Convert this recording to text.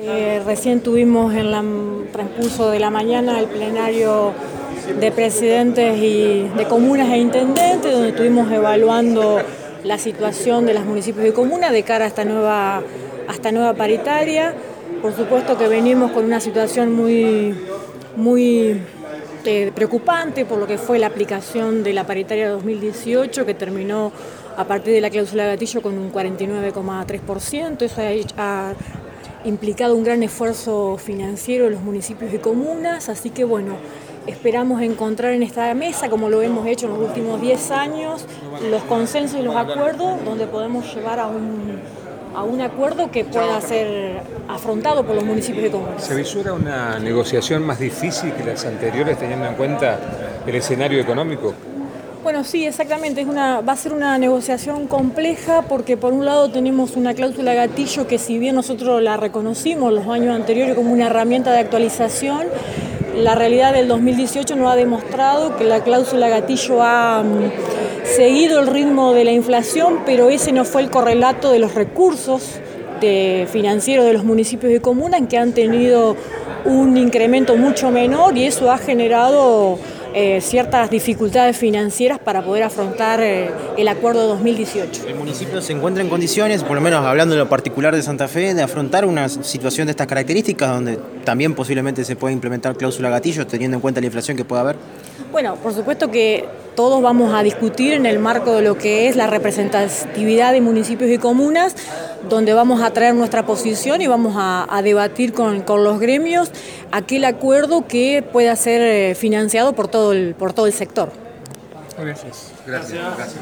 Recién tuvimos en el transcurso de la mañana el plenario de presidentes y de comunas e intendentes, donde estuvimos evaluando la situación de los municipios y comunas de cara a esta nueva paritaria. Por supuesto que venimos con una situación muy preocupante por lo que fue la aplicación de la paritaria 2018, que terminó a partir de la cláusula gatillo con un 49,3%. Eso ha implicado un gran esfuerzo financiero de los municipios y comunas, así que bueno, esperamos encontrar en esta mesa, como lo hemos hecho en los últimos 10 años, los consensos y los acuerdos donde podemos llevar a un acuerdo que pueda ser afrontado por los municipios y comunas. ¿Se vislumbra una negociación más difícil que las anteriores, teniendo en cuenta el escenario económico? Bueno, sí, exactamente. Va a ser una negociación compleja porque por un lado tenemos una cláusula gatillo que, si bien nosotros la reconocimos los años anteriores como una herramienta de actualización, la realidad del 2018 nos ha demostrado que la cláusula gatillo ha seguido el ritmo de la inflación, pero ese no fue el correlato de los recursos financieros de los municipios y comunas, que han tenido un incremento mucho menor, y eso ha generado ciertas dificultades financieras para poder afrontar el acuerdo de 2018. ¿El municipio se encuentra en condiciones, por lo menos hablando de lo particular de Santa Fe, de afrontar una situación de estas características, donde también posiblemente se pueda implementar cláusula gatillo, teniendo en cuenta la inflación que pueda haber? Bueno, por supuesto que todos vamos a discutir en el marco de lo que es la representatividad de municipios y comunas, donde vamos a traer nuestra posición y vamos a debatir con los gremios aquel acuerdo que pueda ser financiado por todo el sector. Gracias.